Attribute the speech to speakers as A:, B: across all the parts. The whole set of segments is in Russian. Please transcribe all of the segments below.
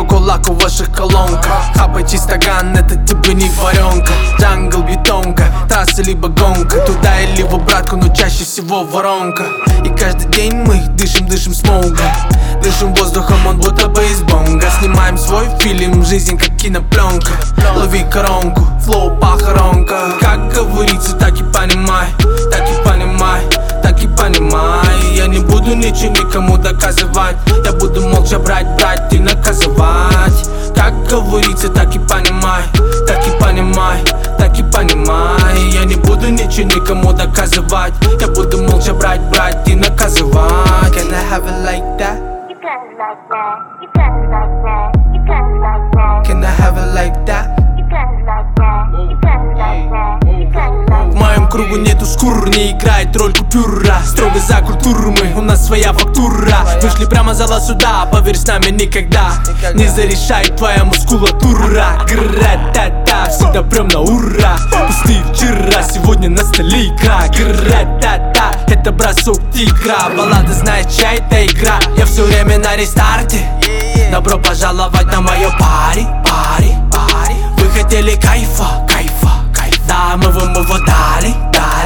A: Коколак в ваших колонках. Хапайте стакан, это тебе не варенка. Джангл, бетонка, трасса либо гонка. Туда или в обратку, но чаще всего воронка. И каждый день мы дышим смогом. Дышим воздухом, он будто бы из бонга. Снимаем свой фильм, жизнь как кинопленка. Лови коронку, флоу похоронка. Как говорится, так и понимай, так и понимай, так и понимай. Я не буду ничего никому доказывать. Я буду молча брать и наказывать. Как говорится, так и понимай, так и понимай, так и понимай. Я не буду ничего никому доказывать. Я буду молча брать и наказывать. Can I have it like that?
B: You got it like that. You got it like that. You got it like that.
A: Can I have it like that?
B: You got it like that. You got it like that. You got it like
A: В моем кругу нету скур, не играет роль купюра. Строго за культуру мы, у нас своя фактура. Вышли прямо зала сюда, поверь, с нами никогда не зарешает твоя мускулатура. Гра-та-та, всегда прям на ура. Пустые вчера, сегодня на столе икра. Гра-та-та, это бросок тигра. Баллада знает, чья это игра. Я все время на рестарте. Добро пожаловать на мое пари. Вы хотели кайфа. Да, мы вам его дали.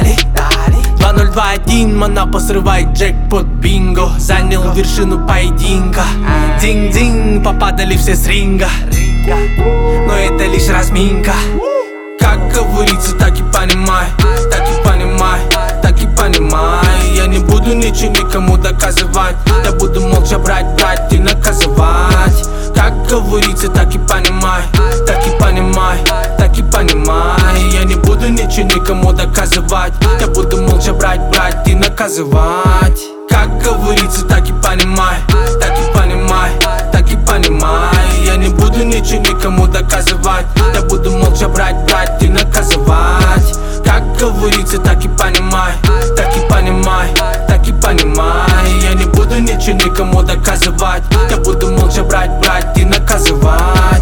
A: 2021, Монапо срывает джекпот, бинго. Занял вершину поединка. Динг-динг, попадали все с ринга. Но это лишь разминка. Как говорится, так и понимай, так и понимай, так и понимай. Я не буду ничего никому доказывать. Я буду молча брать и наказывать. Как говорится, так и понимай, так и понимай, так и понимай. Я не буду ничего никому доказывать. Я буду молча брать и наказывать. Как говорится, так и понимай, так и понимай, так и понимай. Я не буду ничего никому доказывать. Я буду молча брать и наказывать. Как говорится, так и понимай, так и понимай, так и понимай. Я не буду ничего никому доказывать. Я буду молча брать и наказывать.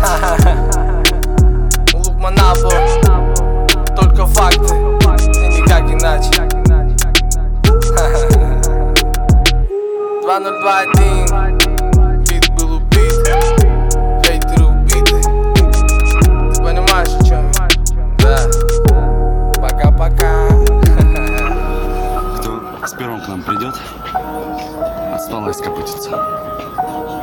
A: Лук Монапо, только факты, и никак иначе. 2021, бит был убит, хейтеры убиты. Ты понимаешь, о чем я? Да. Пока-пока.
C: Кто с первым к нам придет, от стола скопытится.